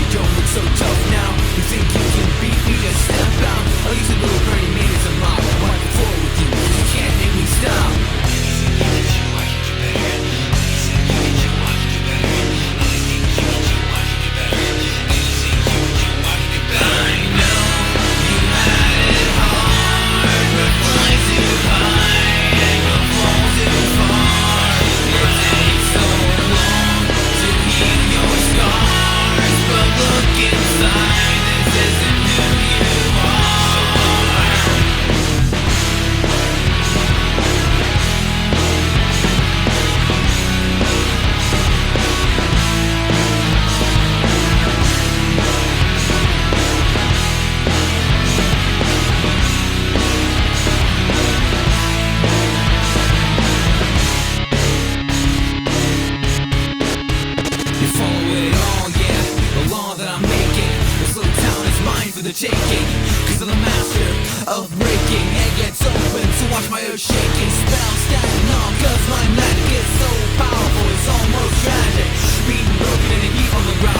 don't look so tough now. You think you can beat me? Just step out. I'll use a little Bernie Madoff as a mop. I'll wipe the floor with you, 'cause you can't make me stop. For the taking, 'cause I'm the master of breaking. Head gets open, so watch my earth shaking. Spells standing on, 'cause my magic is so powerful, it's almost tragic. Being broken and a heap on the ground.